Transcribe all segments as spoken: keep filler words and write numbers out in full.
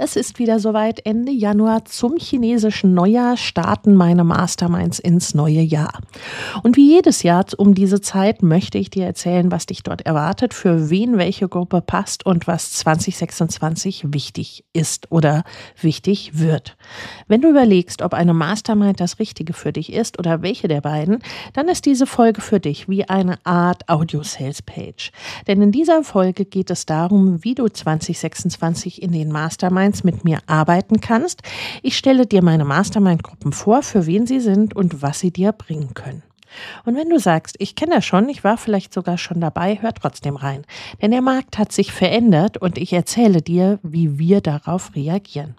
Es ist wieder soweit. Ende Januar zum chinesischen Neujahr starten meine Masterminds ins neue Jahr. Und wie jedes Jahr um diese Zeit möchte ich dir erzählen, was dich dort erwartet, für wen welche Gruppe passt und was zwanzig sechsundzwanzig wichtig ist oder wichtig wird. Wenn du überlegst, ob eine Mastermind das Richtige für dich ist oder welche der beiden, dann ist diese Folge für dich wie eine Art Audio-Sales-Page. Denn in dieser Folge geht es darum, wie du zwanzig sechsundzwanzig in den Masterminds mit mir arbeiten kannst. Ich stelle dir meine Mastermind-Gruppen vor, für wen sie sind und was sie dir bringen können. Und wenn du sagst, ich kenne das schon, ich war vielleicht sogar schon dabei, hör trotzdem rein. Denn der Markt hat sich verändert und ich erzähle dir, wie wir darauf reagieren.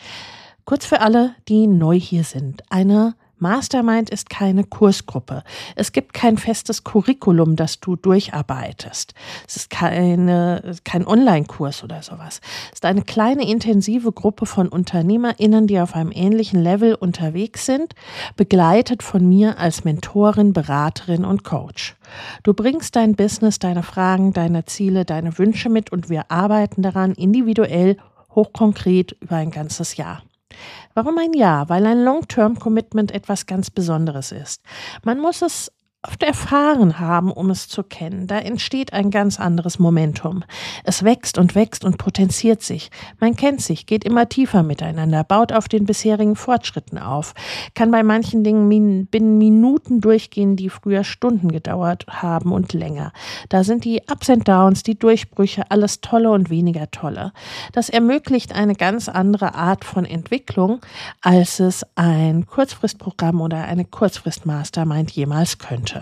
Kurz für alle, die neu hier sind. Eine Mastermind ist keine Kursgruppe. Es gibt kein festes Curriculum, das du durcharbeitest. Es ist keine, kein Online-Kurs oder sowas. Es ist eine kleine, intensive Gruppe von UnternehmerInnen, die auf einem ähnlichen Level unterwegs sind, begleitet von mir als Mentorin, Beraterin und Coach. Du bringst dein Business, deine Fragen, deine Ziele, deine Wünsche mit und wir arbeiten daran individuell, hochkonkret über ein ganzes Jahr. Warum ein Jahr? Weil ein Long-Term-Commitment etwas ganz Besonderes ist. Man muss es oft erfahren haben, um es zu kennen. Da entsteht ein ganz anderes Momentum. Es wächst und wächst und potenziert sich. Man kennt sich, geht immer tiefer miteinander, baut auf den bisherigen Fortschritten auf, kann bei manchen Dingen min- binnen Minuten durchgehen, die früher Stunden gedauert haben und länger. Da sind die Ups and Downs, die Durchbrüche, alles Tolle und weniger Tolle. Das ermöglicht eine ganz andere Art von Entwicklung, als es ein Kurzfristprogramm oder eine Kurzfrist-Mastermind jemals könnte.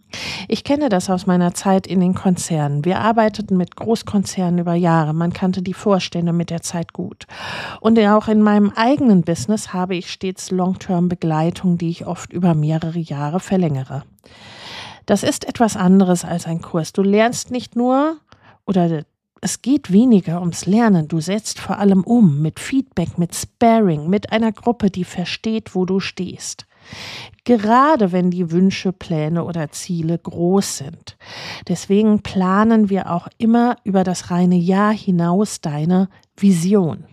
Ich kenne das aus meiner Zeit in den Konzernen. Wir arbeiteten mit Großkonzernen über Jahre. Man kannte die Vorstände mit der Zeit gut. Und auch in meinem eigenen Business habe ich stets Long-Term-Begleitung, die ich oft über mehrere Jahre verlängere. Das ist etwas anderes als ein Kurs. Du lernst nicht nur oder es geht weniger ums Lernen. Du setzt vor allem um mit Feedback, mit Sparring, mit einer Gruppe, die versteht, wo du stehst. Gerade wenn die Wünsche, Pläne oder Ziele groß sind. Deswegen planen wir auch immer über das reine Jahr hinaus deine Vision.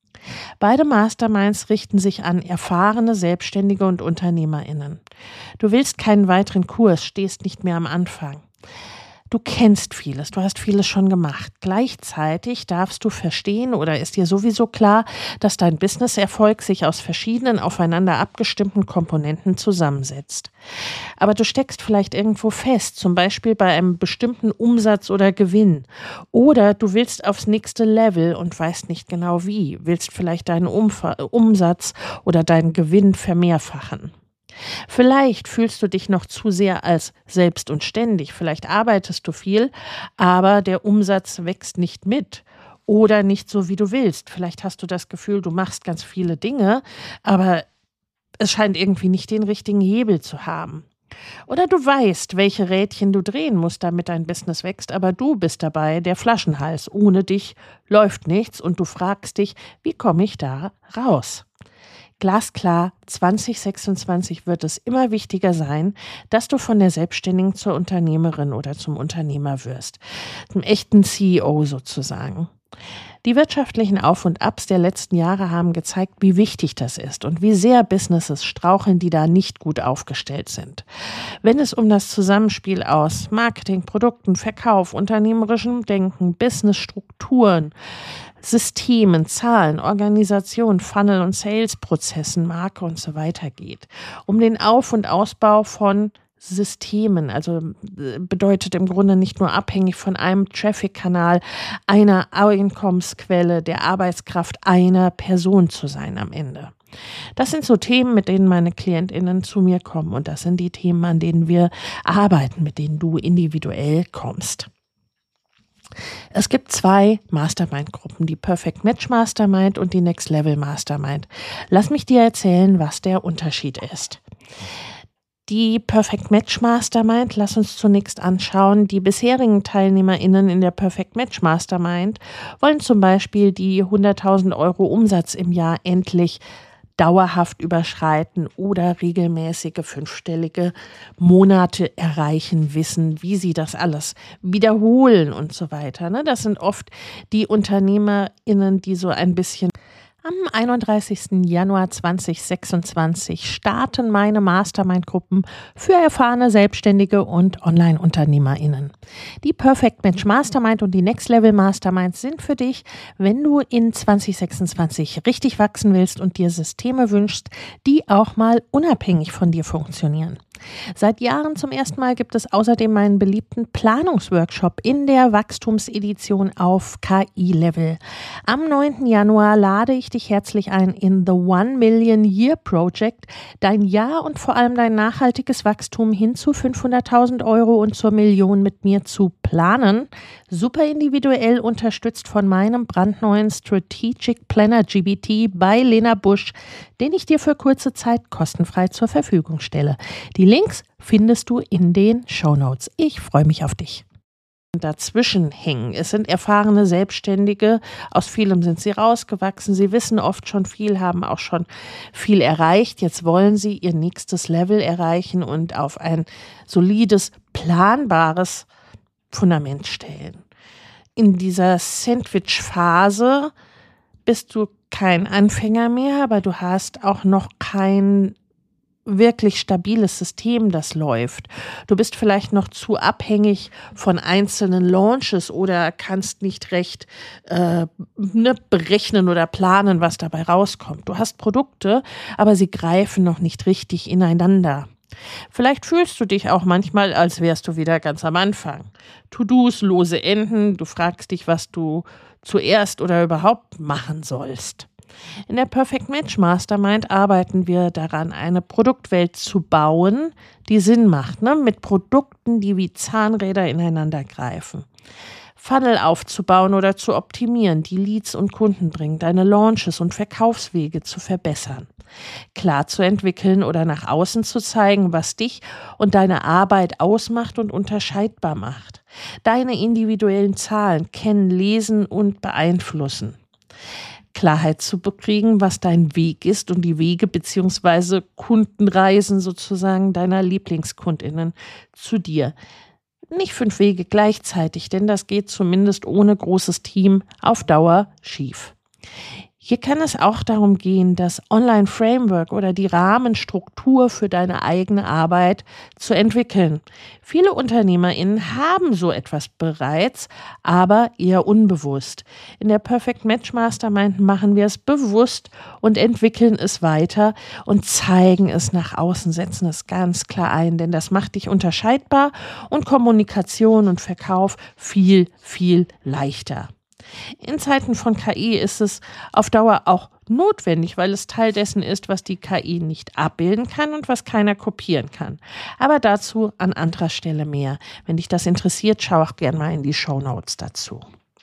Beide Masterminds richten sich an erfahrene Selbstständige und UnternehmerInnen. Du willst keinen weiteren Kurs, stehst nicht mehr am Anfang. Du kennst vieles, du hast vieles schon gemacht. Gleichzeitig darfst du verstehen oder ist dir sowieso klar, dass dein Businesserfolg sich aus verschiedenen aufeinander abgestimmten Komponenten zusammensetzt. Aber du steckst vielleicht irgendwo fest, zum Beispiel bei einem bestimmten Umsatz oder Gewinn. Oder du willst aufs nächste Level und weißt nicht genau wie, willst vielleicht deinen Umf- Umsatz oder deinen Gewinn vermehrfachen. Vielleicht fühlst du dich noch zu sehr als selbst und ständig. Vielleicht arbeitest du viel, aber der Umsatz wächst nicht mit oder nicht so, wie du willst. Vielleicht hast du das Gefühl, du machst ganz viele Dinge, aber es scheint irgendwie nicht den richtigen Hebel zu haben. Oder du weißt, welche Rädchen du drehen musst, damit dein Business wächst, aber du bist dabei der Flaschenhals. Ohne dich läuft nichts und du fragst dich, wie komme ich da raus? Glasklar, zwanzig sechsundzwanzig wird es immer wichtiger sein, dass du von der Selbstständigen zur Unternehmerin oder zum Unternehmer wirst. Zum echten C E O sozusagen. Die wirtschaftlichen Auf- und Abs der letzten Jahre haben gezeigt, wie wichtig das ist und wie sehr Businesses straucheln, die da nicht gut aufgestellt sind. Wenn es um das Zusammenspiel aus Marketing, Produkten, Verkauf, unternehmerischem Denken, Businessstrukturen, Systemen, Zahlen, Organisation, Funnel- und Sales-Prozessen, Marke und so weiter geht. Um den Auf- und Ausbau von Systemen, also bedeutet im Grunde nicht nur abhängig von einem Traffic-Kanal, einer Einkommensquelle, der Arbeitskraft einer Person zu sein am Ende. Das sind so Themen, mit denen meine KlientInnen zu mir kommen und das sind die Themen, an denen wir arbeiten, mit denen du individuell kommst. Es gibt zwei Mastermind-Gruppen, die Perfect Match Mastermind und die Next Level Mastermind. Lass mich dir erzählen, was der Unterschied ist. Die Perfect Match Mastermind, lass uns zunächst anschauen, die bisherigen TeilnehmerInnen in der Perfect Match Mastermind wollen zum Beispiel die hunderttausend Euro Umsatz im Jahr endlich dauerhaft überschreiten oder regelmäßige fünfstellige Monate erreichen, wissen, wie sie das alles wiederholen und so weiter. Das sind oft die UnternehmerInnen, die so ein bisschen Am einunddreißigsten Januar zweitausendsechsundzwanzig starten meine Mastermind-Gruppen für erfahrene Selbstständige und Online-UnternehmerInnen. Die Perfect Match Mastermind und die Next Level Mastermind sind für dich, wenn du in zweitausendsechsundzwanzig richtig wachsen willst und dir Systeme wünschst, die auch mal unabhängig von dir funktionieren. Seit Jahren zum ersten Mal gibt es außerdem meinen beliebten Planungsworkshop in der Wachstumsedition auf K I-Level. Am neunten Januar lade ich dich herzlich ein in The One Million Year Project, dein Jahr und vor allem dein nachhaltiges Wachstum hin zu fünfhunderttausend Euro und zur Million mit mir zu planen. Super individuell unterstützt von meinem brandneuen Strategic Planner G B T bei Lena Busch, den ich dir für kurze Zeit kostenfrei zur Verfügung stelle. Die Links findest du in den Shownotes. Ich freue mich auf dich. Dazwischen hängen. Es sind erfahrene Selbstständige, aus vielem sind sie rausgewachsen, sie wissen oft schon viel, haben auch schon viel erreicht. Jetzt wollen sie ihr nächstes Level erreichen und auf ein solides, planbares Fundament stellen. In dieser Sandwich-Phase bist du kein Anfänger mehr, aber du hast auch noch kein wirklich stabiles System, das läuft. Du bist vielleicht noch zu abhängig von einzelnen Launches oder kannst nicht recht äh, ne, berechnen oder planen, was dabei rauskommt. Du hast Produkte, aber sie greifen noch nicht richtig ineinander. Vielleicht fühlst du dich auch manchmal, als wärst du wieder ganz am Anfang. To-Dos, lose Enden, du fragst dich, was du zuerst oder überhaupt machen sollst. In der Perfect Match Mastermind arbeiten wir daran, eine Produktwelt zu bauen, die Sinn macht, ne? Mit Produkten, die wie Zahnräder ineinander greifen. Funnel aufzubauen oder zu optimieren, die Leads und Kunden bringen, deine Launches und Verkaufswege zu verbessern. Klar zu entwickeln oder nach außen zu zeigen, was dich und deine Arbeit ausmacht und unterscheidbar macht. Deine individuellen Zahlen kennen, lesen und beeinflussen. Klarheit zu bekriegen, was dein Weg ist und die Wege bzw. Kundenreisen sozusagen deiner LieblingskundInnen zu dir. Nicht fünf Wege gleichzeitig, denn das geht zumindest ohne großes Team auf Dauer schief. Hier kann es auch darum gehen, das Online-Framework oder die Rahmenstruktur für deine eigene Arbeit zu entwickeln. Viele UnternehmerInnen haben so etwas bereits, aber eher unbewusst. In der Perfect Match Mastermind machen wir es bewusst und entwickeln es weiter und zeigen es nach außen, setzen es ganz klar ein, denn das macht dich unterscheidbar und Kommunikation und Verkauf viel, viel leichter. In Zeiten von K I ist es auf Dauer auch notwendig, weil es Teil dessen ist, was die K I nicht abbilden kann und was keiner kopieren kann. Aber dazu an anderer Stelle mehr. Wenn dich das interessiert, schau auch gerne mal in die Shownotes dazu.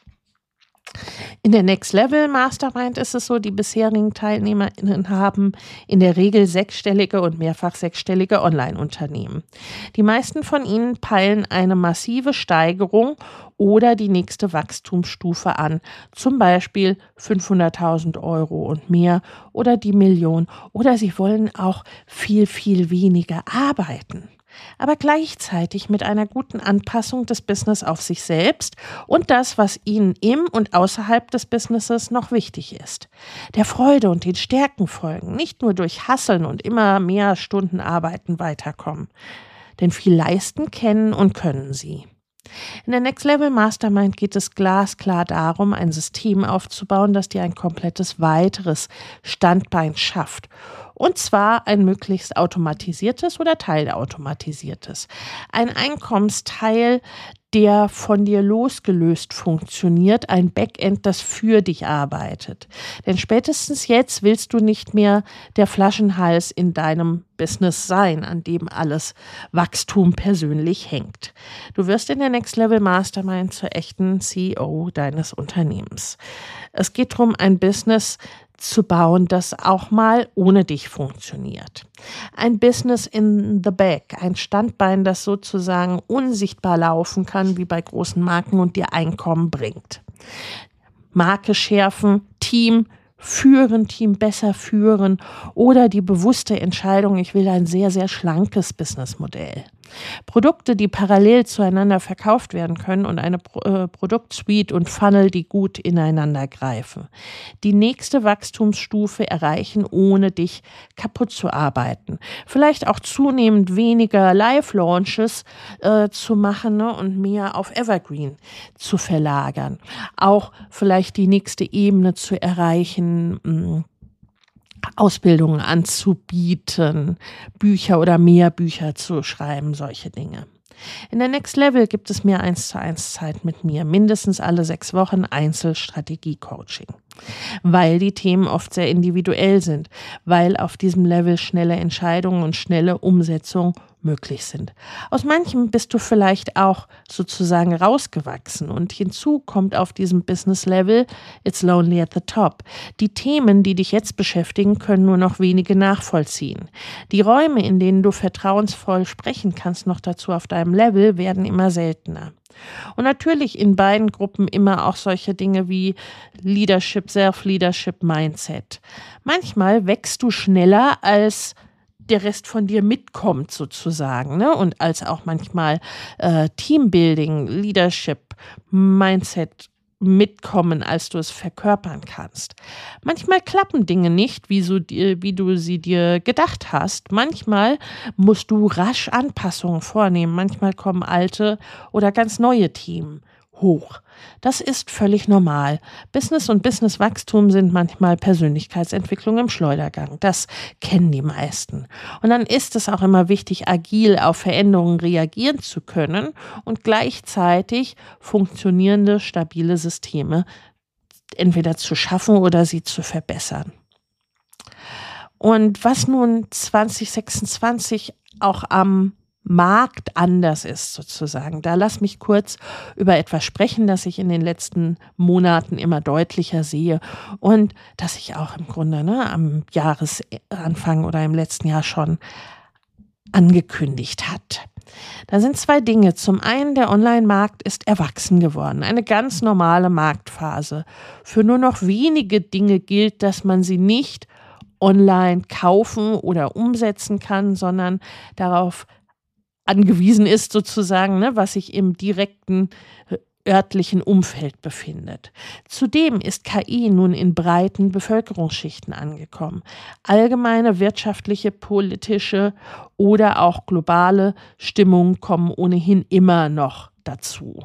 In der Next Level Mastermind ist es so, die bisherigen TeilnehmerInnen haben in der Regel sechsstellige und mehrfach sechsstellige Online-Unternehmen. Die meisten von ihnen peilen eine massive Steigerung oder die nächste Wachstumsstufe an, zum Beispiel fünfhunderttausend Euro und mehr oder die Million, oder sie wollen auch viel, viel weniger arbeiten. Aber gleichzeitig mit einer guten Anpassung des Business auf sich selbst und das, was ihnen im und außerhalb des Businesses noch wichtig ist. Der Freude und den Stärken folgen, nicht nur durch Hasseln und immer mehr Stunden arbeiten weiterkommen. Denn viel leisten kennen und können sie. In der Next Level Mastermind geht es glasklar darum, ein System aufzubauen, das dir ein komplettes weiteres Standbein schafft. Und zwar ein möglichst automatisiertes oder teilautomatisiertes. Ein Einkommensteil, der von dir losgelöst funktioniert, ein Backend, das für dich arbeitet. Denn spätestens jetzt willst du nicht mehr der Flaschenhals in deinem Business sein, an dem alles Wachstum persönlich hängt. Du wirst in der Next Level Mastermind zur echten C E O deines Unternehmens. Es geht darum, ein Business zu bauen, das auch mal ohne dich funktioniert. Ein Business in the back, ein Standbein, das sozusagen unsichtbar laufen kann, wie bei großen Marken und dir Einkommen bringt. Marke schärfen, Team führen, Team besser führen oder die bewusste Entscheidung, ich will ein sehr, sehr schlankes Businessmodell. Produkte, die parallel zueinander verkauft werden können und eine Pro- äh, Produktsuite und Funnel, die gut ineinander greifen. Die nächste Wachstumsstufe erreichen, ohne dich kaputt zu arbeiten. Vielleicht auch zunehmend weniger Live-Launches äh, zu machen, ne, und mehr auf Evergreen zu verlagern. Auch vielleicht die nächste Ebene zu erreichen, mh, Ausbildungen anzubieten, Bücher oder mehr Bücher zu schreiben, solche Dinge. In der Next Level gibt es mehr eins zu eins Zeit mit mir, mindestens alle sechs Wochen Einzelstrategie-Coaching, weil die Themen oft sehr individuell sind, weil auf diesem Level schnelle Entscheidungen und schnelle Umsetzung möglich sind. Aus manchem bist du vielleicht auch sozusagen rausgewachsen und hinzu kommt auf diesem Business-Level, it's lonely at the top. Die Themen, die dich jetzt beschäftigen, können nur noch wenige nachvollziehen. Die Räume, in denen du vertrauensvoll sprechen kannst, noch dazu auf deinem Level, werden immer seltener. Und natürlich in beiden Gruppen immer auch solche Dinge wie Leadership, Self-Leadership, Mindset. Manchmal wächst du schneller, als der Rest von dir mitkommt sozusagen, ne? Und als auch manchmal äh, Teambuilding, Leadership, Mindset mitkommen, als du es verkörpern kannst. Manchmal klappen Dinge nicht, wie, so, wie du sie dir gedacht hast. Manchmal musst du rasch Anpassungen vornehmen. Manchmal kommen alte oder ganz neue Themen hoch. Das ist völlig normal. Business und Businesswachstum sind manchmal Persönlichkeitsentwicklung im Schleudergang. Das kennen die meisten. Und dann ist es auch immer wichtig, agil auf Veränderungen reagieren zu können und gleichzeitig funktionierende, stabile Systeme entweder zu schaffen oder sie zu verbessern. Und was nun zwanzig sechsundzwanzig auch am Markt anders ist sozusagen. Da lass mich kurz über etwas sprechen, das ich in den letzten Monaten immer deutlicher sehe und das ich auch im Grunde ne, am Jahresanfang oder im letzten Jahr schon angekündigt hat. Da sind zwei Dinge. Zum einen, der Online-Markt ist erwachsen geworden. Eine ganz normale Marktphase. Für nur noch wenige Dinge gilt, dass man sie nicht online kaufen oder umsetzen kann, sondern darauf angewiesen ist sozusagen, ne, was sich im direkten örtlichen Umfeld befindet. Zudem ist K I nun in breiten Bevölkerungsschichten angekommen. Allgemeine wirtschaftliche, politische oder auch globale Stimmungen kommen ohnehin immer noch dazu.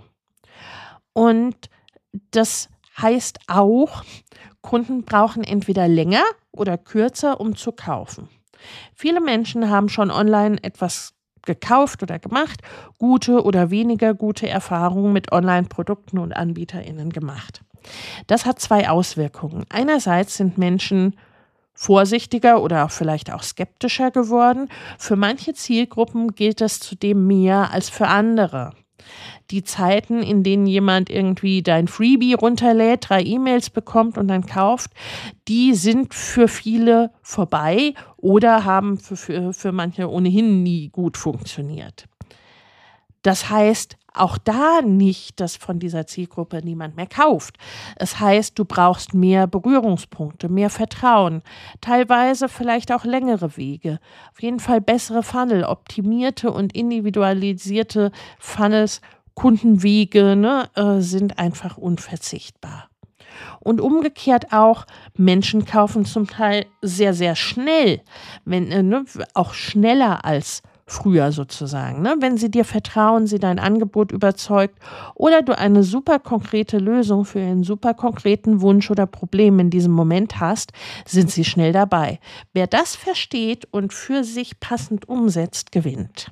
Und das heißt auch, Kunden brauchen entweder länger oder kürzer, um zu kaufen. Viele Menschen haben schon online etwas gekauft oder gemacht, gute oder weniger gute Erfahrungen mit Online-Produkten und AnbieterInnen gemacht. Das hat zwei Auswirkungen. Einerseits sind Menschen vorsichtiger oder auch vielleicht auch skeptischer geworden. Für manche Zielgruppen gilt das zudem mehr als für andere. Die Zeiten, in denen jemand irgendwie dein Freebie runterlädt, drei E-Mails bekommt und dann kauft, die sind für viele vorbei oder haben für, für, für manche ohnehin nie gut funktioniert. Das heißt auch da nicht, dass von dieser Zielgruppe niemand mehr kauft. Es heißt, du brauchst mehr Berührungspunkte, mehr Vertrauen, teilweise vielleicht auch längere Wege. Auf jeden Fall bessere Funnel, optimierte und individualisierte Funnels, Kundenwege ne, äh, sind einfach unverzichtbar. Und umgekehrt auch, Menschen kaufen zum Teil sehr, sehr schnell, wenn, äh, ne, auch schneller als früher sozusagen. Ne? Wenn sie dir vertrauen, sie dein Angebot überzeugt oder du eine super konkrete Lösung für einen super konkreten Wunsch oder Problem in diesem Moment hast, sind sie schnell dabei. Wer das versteht und für sich passend umsetzt, gewinnt.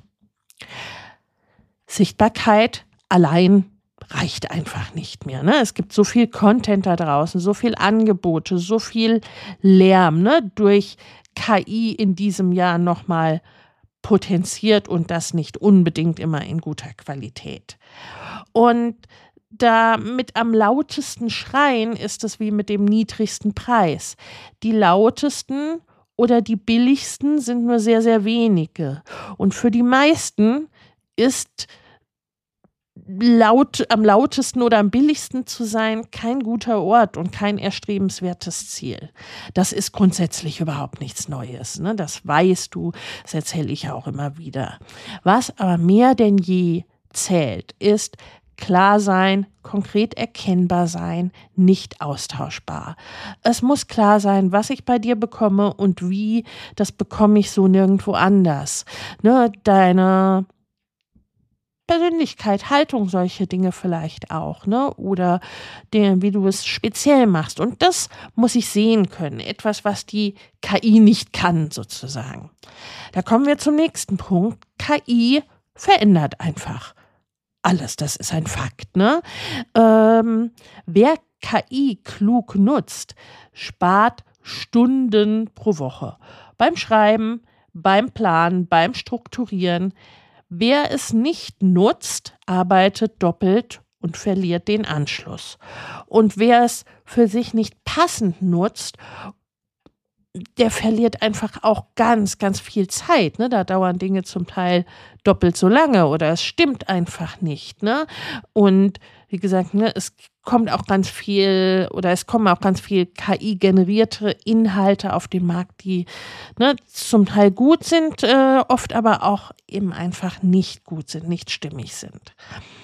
Sichtbarkeit allein reicht einfach nicht mehr. Ne? Es gibt so viel Content da draußen, so viel Angebote, so viel Lärm, ne? Durch K I in diesem Jahr nochmal potenziert und das nicht unbedingt immer in guter Qualität. Und da mit am lautesten schreien ist es wie mit dem niedrigsten Preis. Die lautesten oder die billigsten sind nur sehr, sehr wenige. Und für die meisten ist laut, am lautesten oder am billigsten zu sein, kein guter Ort und kein erstrebenswertes Ziel. Das ist grundsätzlich überhaupt nichts Neues, ne? Das weißt du, das erzähle ich auch immer wieder. Was aber mehr denn je zählt, ist klar sein, konkret erkennbar sein, nicht austauschbar. Es muss klar sein, was ich bei dir bekomme und wie, das bekomme ich so nirgendwo anders. Ne? Deine Persönlichkeit, Haltung, solche Dinge vielleicht auch, ne? Oder der, wie du es speziell machst. Und das muss ich sehen können. Etwas, was die K I nicht kann, sozusagen. Da kommen wir zum nächsten Punkt. K I verändert einfach alles. Das ist ein Fakt, ne? Ähm, wer K I klug nutzt, spart Stunden pro Woche. Beim Schreiben, beim Planen, beim Strukturieren. Wer es nicht nutzt, arbeitet doppelt und verliert den Anschluss. Und wer es für sich nicht passend nutzt, der verliert einfach auch ganz, ganz viel Zeit. Ne? Da dauern Dinge zum Teil doppelt so lange oder es stimmt einfach nicht. Ne? Und wie gesagt, ne, es kommt auch ganz viel oder es kommen auch ganz viel K I-generierte Inhalte auf den Markt, die ne, zum Teil gut sind, äh, oft aber auch eben einfach nicht gut sind, nicht stimmig sind.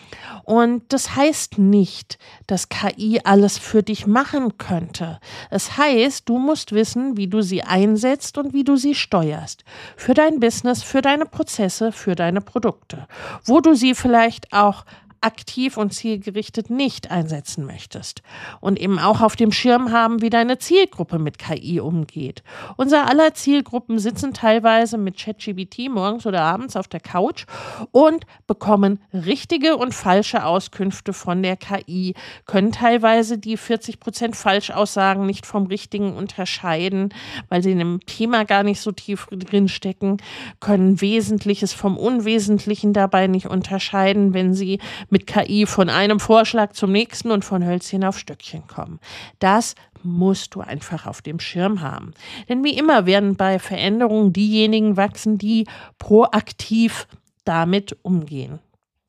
Und das heißt nicht, dass K I alles für dich machen könnte. Es heißt, du musst wissen, wie du sie einsetzt und wie du sie steuerst. Für dein Business, für deine Prozesse, für deine Produkte. Wo du sie vielleicht auch aktiv und zielgerichtet nicht einsetzen möchtest. Und eben auch auf dem Schirm haben, wie deine Zielgruppe mit K I umgeht. Unser aller Zielgruppen sitzen teilweise mit ChatGPT morgens oder abends auf der Couch und bekommen richtige und falsche Auskünfte von der K I, können teilweise die vierzig Prozent Falschaussagen nicht vom Richtigen unterscheiden, weil sie in dem Thema gar nicht so tief drin stecken, können Wesentliches vom Unwesentlichen dabei nicht unterscheiden, wenn sie mit K I von einem Vorschlag zum nächsten und von Hölzchen auf Stöckchen kommen. Das musst du einfach auf dem Schirm haben. Denn wie immer werden bei Veränderungen diejenigen wachsen, die proaktiv damit umgehen.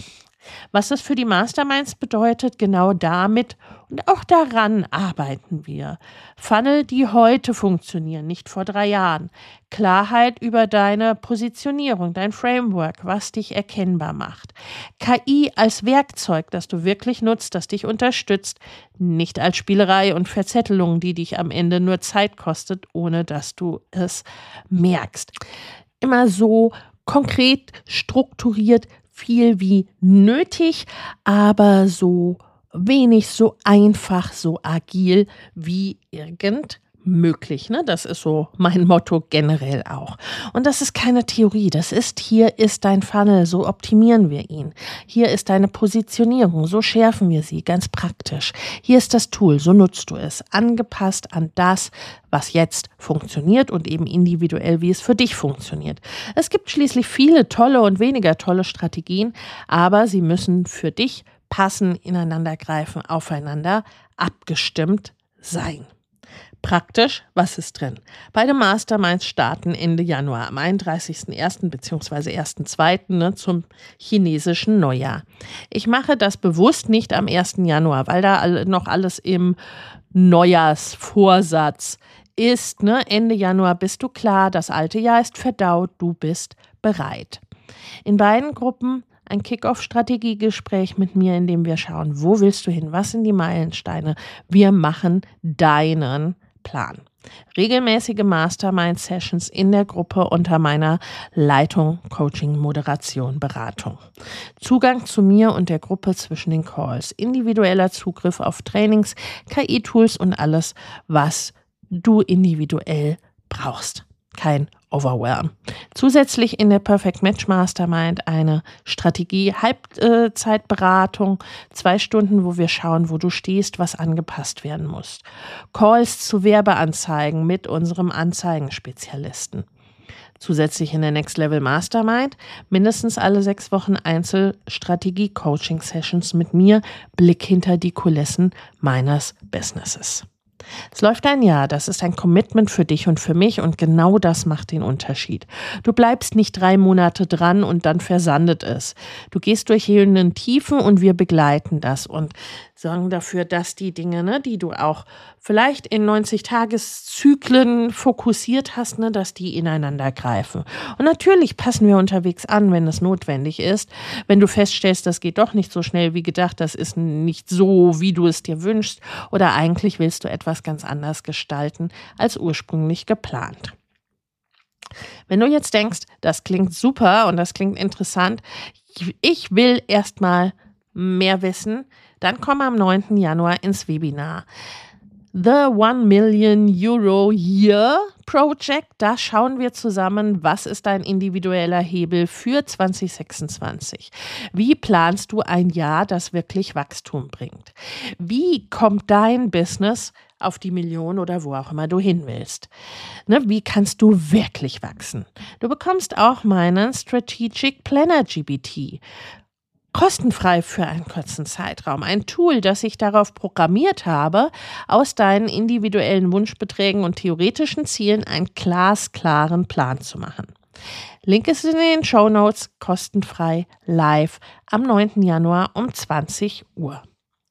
Was das für die Masterminds bedeutet, genau damit und auch daran arbeiten wir. Funnel, die heute funktionieren, nicht vor drei Jahren. Klarheit über deine Positionierung, dein Framework, was dich erkennbar macht. K I als Werkzeug, das du wirklich nutzt, das dich unterstützt, nicht als Spielerei und Verzettelung, die dich am Ende nur Zeit kostet, ohne dass du es merkst. Immer so konkret, strukturiert, viel wie nötig, aber so wenig, so einfach, so agil wie irgend möglich. Ne? Das ist so mein Motto generell auch. Und das ist keine Theorie, das ist, hier ist dein Funnel, so optimieren wir ihn. Hier ist deine Positionierung, so schärfen wir sie, ganz praktisch. Hier ist das Tool, so nutzt du es, angepasst an das, was jetzt funktioniert und eben individuell, wie es für dich funktioniert. Es gibt schließlich viele tolle und weniger tolle Strategien, aber sie müssen für dich passen, ineinandergreifen, aufeinander abgestimmt sein. Praktisch, was ist drin? Beide Masterminds starten Ende Januar, am einunddreißigsten ersten bzw. ersten zweiten Ne, zum chinesischen Neujahr. Ich mache das bewusst nicht am ersten Januar, weil da noch alles im Neujahrsvorsatz ist. Ne? Ende Januar bist du klar, das alte Jahr ist verdaut, du bist bereit. In beiden Gruppen ein Kick-Off-Strategiegespräch mit mir, in dem wir schauen, wo willst du hin, was sind die Meilensteine? Wir machen deinen Plan. Regelmäßige Mastermind-Sessions in der Gruppe unter meiner Leitung, Coaching, Moderation, Beratung. Zugang zu mir und der Gruppe zwischen den Calls. Individueller Zugriff auf Trainings, K I-Tools und alles, was du individuell brauchst. Kein Overwhelm. Zusätzlich in der Perfect Match Mastermind eine Strategie-Halbzeitberatung, zwei Stunden, wo wir schauen, wo du stehst, was angepasst werden muss. Calls zu Werbeanzeigen mit unserem Anzeigenspezialisten. Zusätzlich in der Next Level Mastermind mindestens alle sechs Wochen Einzelstrategie-Coaching-Sessions mit mir, Blick hinter die Kulissen meines Businesses. Es läuft ein Jahr, das ist ein Commitment für dich und für mich und genau das macht den Unterschied. Du bleibst nicht drei Monate dran und dann versandet es. Du gehst durch Höhen und Tiefen und wir begleiten das und sorgen dafür, dass die Dinge, ne, die du auch vielleicht in neunzig-Tages-Zyklen fokussiert hast, ne, dass die ineinander greifen. Und natürlich passen wir unterwegs an, wenn es notwendig ist. Wenn du feststellst, das geht doch nicht so schnell wie gedacht, das ist nicht so, wie du es dir wünschst oder eigentlich willst du etwas ganz anders gestalten als ursprünglich geplant. Wenn du jetzt denkst, das klingt super und das klingt interessant, ich will erstmal mehr wissen, dann komm am neunten Januar ins Webinar. The One Million Euro Year Project, da schauen wir zusammen, was ist dein individueller Hebel für zwanzig sechsundzwanzig? Wie planst du ein Jahr, das wirklich Wachstum bringt? Wie kommt dein Business auf die Million oder wo auch immer du hin willst? Ne, wie kannst du wirklich wachsen? Du bekommst auch meinen Strategic Planner G B T. Kostenfrei für einen kurzen Zeitraum. Ein Tool, das ich darauf programmiert habe, aus deinen individuellen Wunschbeträgen und theoretischen Zielen einen glasklaren Plan zu machen. Link ist in den Shownotes, kostenfrei, live am neunten Januar um zwanzig Uhr.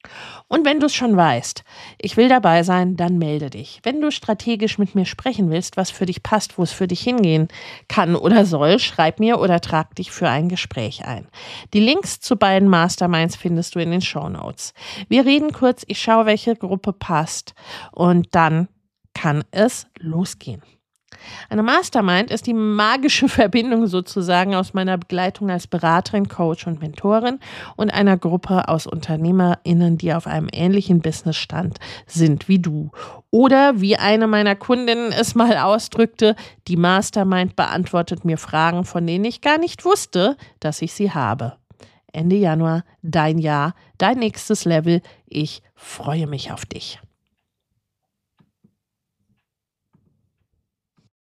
Und wenn du es schon weißt, ich will dabei sein, dann melde dich. Wenn du strategisch mit mir sprechen willst, was für dich passt, wo es für dich hingehen kann oder soll, schreib mir oder trag dich für ein Gespräch ein. Die Links zu beiden Masterminds findest du in den Shownotes. Wir reden kurz, ich schaue, welche Gruppe passt und dann kann es losgehen. Eine Mastermind ist die magische Verbindung sozusagen aus meiner Begleitung als Beraterin, Coach und Mentorin und einer Gruppe aus UnternehmerInnen, die auf einem ähnlichen Businessstand sind wie du. Oder wie eine meiner Kundinnen es mal ausdrückte, die Mastermind beantwortet mir Fragen, von denen ich gar nicht wusste, dass ich sie habe. Ende Januar, dein Jahr, dein nächstes Level. Ich freue mich auf dich.